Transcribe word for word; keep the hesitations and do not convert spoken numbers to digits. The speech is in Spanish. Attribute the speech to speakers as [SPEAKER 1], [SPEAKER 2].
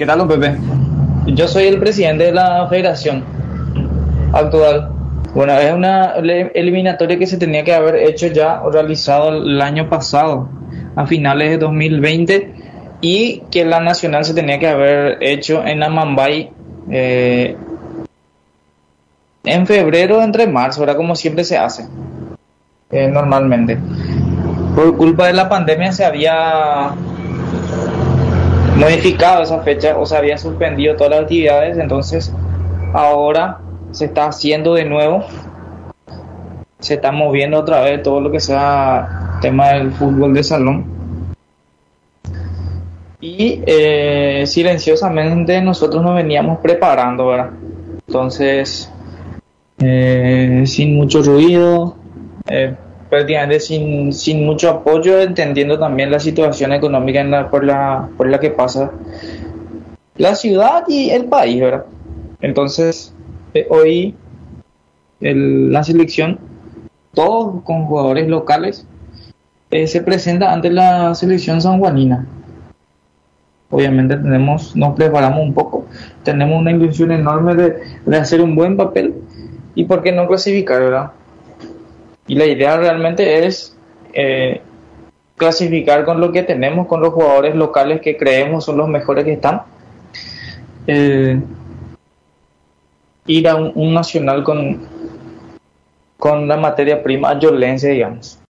[SPEAKER 1] ¿Qué tal, don Pepe?
[SPEAKER 2] Yo soy el presidente de la federación actual. Bueno, es una ele- eliminatoria que se tenía que haber hecho ya o realizado el año pasado, a finales de dos mil veinte, y que la nacional se tenía que haber hecho en Amambay eh, en febrero, entre marzo, era como siempre se hace eh, normalmente. Por culpa de la pandemia se había modificado esa fecha o se había suspendido todas las actividades, entonces ahora se está haciendo de nuevo, se está moviendo otra vez todo lo que sea tema del fútbol de salón y eh, silenciosamente nosotros nos veníamos preparando, ¿verdad? Entonces, eh, sin mucho ruido, eh, prácticamente sin, sin mucho apoyo, entendiendo también la situación económica en la, por, la, por la que pasa la ciudad y el país, ¿verdad? Entonces, eh, hoy el- la selección, todos con jugadores locales, eh, se presenta ante la selección sanjuanina. Obviamente tenemos, nos preparamos un poco, tenemos una ilusión enorme de, de hacer un buen papel y por qué no clasificar, ¿verdad? Y la idea realmente es eh, clasificar con lo que tenemos, con los jugadores locales que creemos son los mejores que están. Eh, Ir a un, un nacional con, con la materia prima yolense, digamos.